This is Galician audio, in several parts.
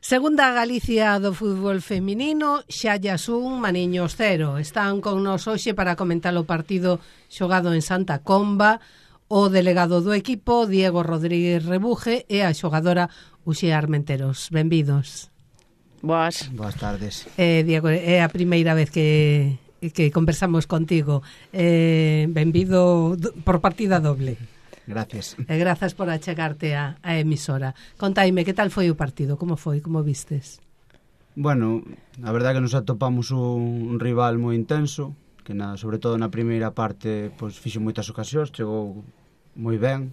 Segunda Galicia do fútbol feminino, Xallas 1, Maniños 0. Están con nos hoxe para comentar o partido xogado en Santa Comba, o delegado do equipo, Diego Rodríguez Rebuje, e a xogadora Uxía Armenteros. Benvidos. Boas tardes. Diego, é a primeira vez que conversamos contigo. Benvido por partida doble. Gracias. E grazas por achegarte a emisora. Contaime, que tal foi o partido? Como foi? Como vistes? Bueno, a verdade é que nos atopamos un rival moi intenso, que sobre todo na primeira parte pois fixo moitas ocasións, chegou moi ben.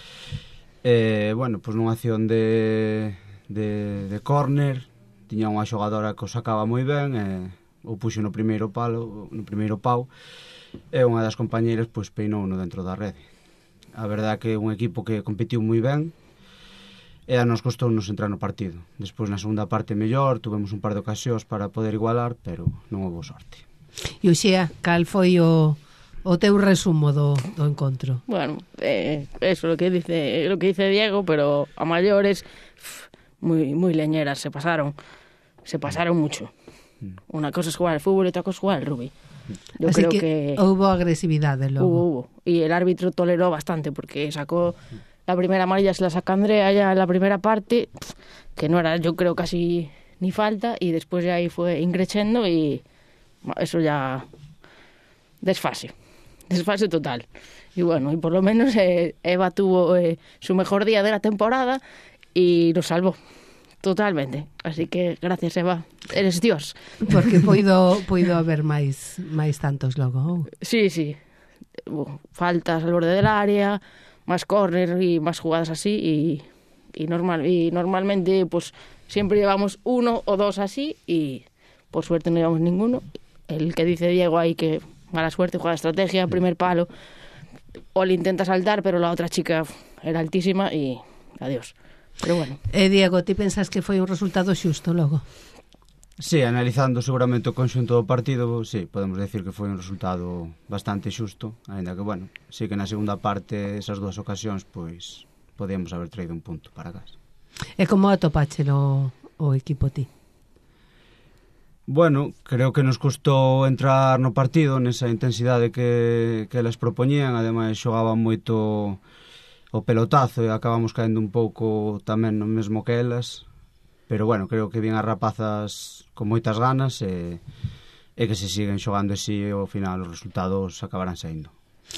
Bueno, pois nunha acción de córner, tiña unha xogadora que o sacaba moi ben e o puxo no primeiro pau, e unha das compañeiras pois peinou no dentro da rede. A verdade é que é un equipo que competiu moi ben e a nos costounos entrar no partido. Despois na segunda parte mellor, tuvemos un par de ocasións para poder igualar, pero non houve sorte. E Uxía, cal foi o teu resumo do encontro? Bueno, eso lo que dice Diego, pero a mayores muy leñeras, se pasaron mucho. Una cosa es jugar al fútbol y otra cosa es jugar al rugby. Yo Así creo que hubo agresividade logo. Hubo. Y el árbitro toleró bastante porque sacó la primera amarilla, se la saca Andrea ya en la primera parte, que no era, yo creo, casi ni falta, y después ya ahí fue increciendo y eso ya desfase total. Y bueno, y por lo menos Eva tuvo su mejor día de la temporada y nos salvó totalmente. Así que gracias, Eva, eres Dios. Porque puido haber máis tantos logo. Sí. Faltas al borde del área, más córner y más jugadas así y normalmente pues siempre llevamos uno o dos así y por suerte no llevamos ninguno. El que dice Diego ahí que mala suerte, juega estrategia, primer palo, o le intenta saltar pero la otra chica era altísima y adiós. Pero bueno. Diego, ti pensas que foi un resultado xusto logo? Sí, analizando seguramente o conxunto do partido, sí, podemos decir que foi un resultado bastante xusto, ainda que, bueno, sí que na segunda parte, esas dúas ocasións, pois, podíamos haber traído un punto para casa. E como atopáchelo o equipo ti? Bueno, creo que nos custou entrar no partido nesa intensidade que elas propoñían, ademais xogaban moito o pelotazo e acabamos caendo un pouco tamén no mesmo que elas, pero bueno, creo que vin as rapazas con moitas ganas e que se siguen xogando así ao final os resultados acabarán saindo.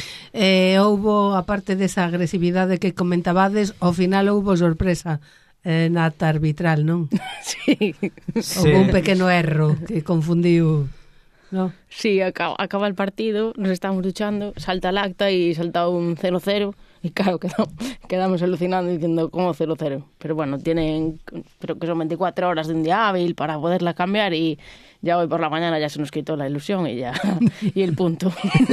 Houbo, aparte desa agresividade que comentabades, ao final houbo sorpresa na ata arbitral, non? Sí. Houbo un pequeno erro que confundiu, non? Sí, acaba el partido, nos estamos duchando, salta el acta y salta un 0-0 y claro, quedamos alucinando diciendo ¿cómo 0-0? Pero bueno, tienen, creo que son 24 horas de un día hábil para poderla cambiar y ya hoy por la mañana ya se nos quitó la ilusión y ya y el punto.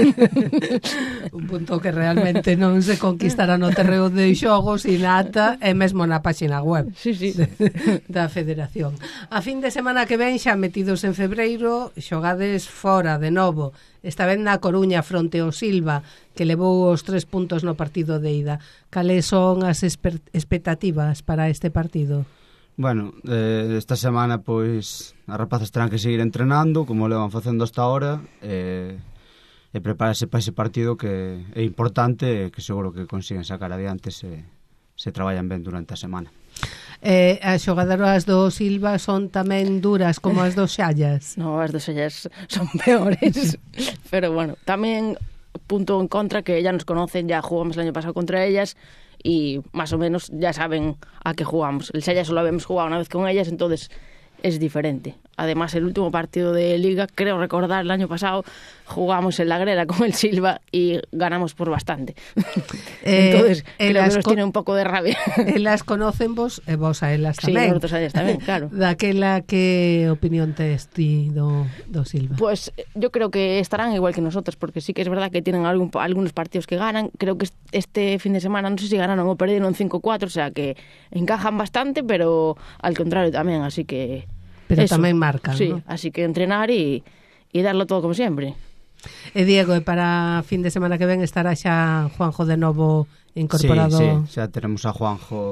Un punto que realmente non se conquistará no terreo de xogos e na ata e mesmo na páxina web. Sí. Da Federación. A fin de semana que ven, xa metidos en febreiro, xogades fora de novo. Esta vez na Coruña fronte ao Silva, que levou os 3 puntos no partido de ida. Cales son as expectativas para este partido? Bueno, esta semana pois as rapazas terán que seguir entrenando como levan facendo hasta ahora e prepararse para ese partido que é importante e que seguro que consiguen sacar adiante se traballan ben durante a semana. As xogadoras do Silva son tamén duras como as dos Xallas? No, as dos Xallas son peores. Pero bueno, tamén punto en contra que ya nos conocen, ya jugamos el año pasado contra ellas y más o menos ya saben a qué jugamos. El Xallas solo habíamos jugado una vez con ellas, entonces es diferente. Además, el último partido de Liga, creo recordar, el año pasado jugamos en la grera con el Silva y ganamos por bastante. Entonces, creo que nos tiene un poco de rabia. Elas conocen vos e vos a elas tamén. Sí, nosotros a ellas tamén, claro. Daquela, que opinión tes ti do Silva? Pues yo creo que estarán igual que nosotros, porque sí que es verdad que tienen algunos partidos que ganan. Creo que este fin de semana, no sé si ganaron o perdieron 5-4, o sea que encajan bastante, pero al contrario tamén, así que... Pero eso, tamén marcan, sí, ¿no? Así que entrenar y darlo todo como siempre. Diego, e para fin de semana que ven estará xa Juanjo de novo incorporado? Sí, xa teremos a Juanjo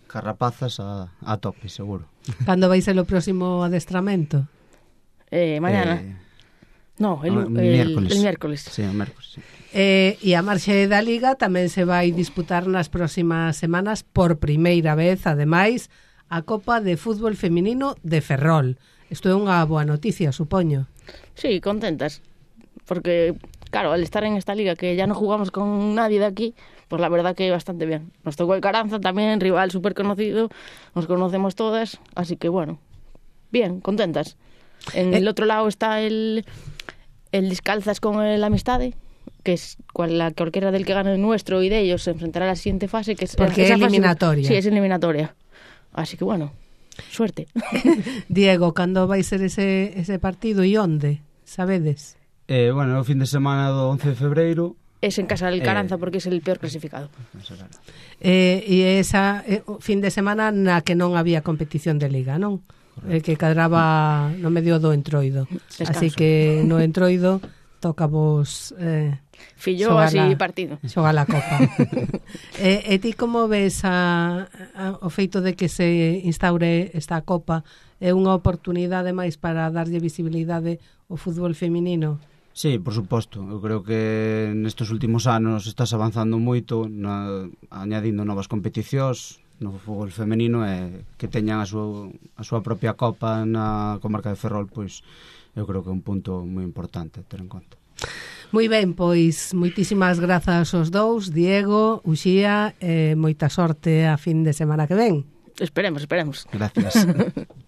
carrapazas a tope, seguro. Cando vai ser o próximo adestramento? Mañana. No, el miércoles. Sí, el miércoles, sí. E a marxe da Liga tamén se vai disputar nas próximas semanas por primeira vez, ademais, a Copa de Fútbol Feminino de Ferrol. Isto é unha boa noticia, supoño. Sí, contentas. Porque, claro, al estar en esta liga que ya no jugamos con nadie de aquí, pues la verdad que bastante bien. Nos tocó el Caranza también, rival súper conocido, nos conocemos todas, así que bueno, bien, contentas. En el otro lado está el Descalzas con el Amistade, que es la que cualquiera del que gane el nuestro y de ellos se enfrentará a la siguiente fase, que es porque es eliminatoria. Sí, es eliminatoria. Así que bueno, suerte. Diego, cando vai ser ese partido e onde? Sabedes? Bueno, o fin de semana do 11 de febreiro. Es en casa del Caranza porque es el peor clasificado. E esa fin de semana na que non había competición de Liga, non? Que cadraba no medio do Entroido. Descanso. Así que no Entroido toca vos fillo así partido. Xogar a Copa. E ti como ves o feito de que se instaure esta Copa? É unha oportunidade máis para darlle visibilidade ao fútbol feminino? Sí, por suposto. Eu creo que nestes últimos anos estás avanzando moito, añadindo novas competicións no fútbol femenino, e que teñan a súa propia Copa na comarca de Ferrol, pois eu creo que é un punto moi importante ter en conta. Moi ben, pois moitísimas grazas aos dous, Diego, Uxía, e moita sorte a fin de semana que ven. Esperemos. Gracias.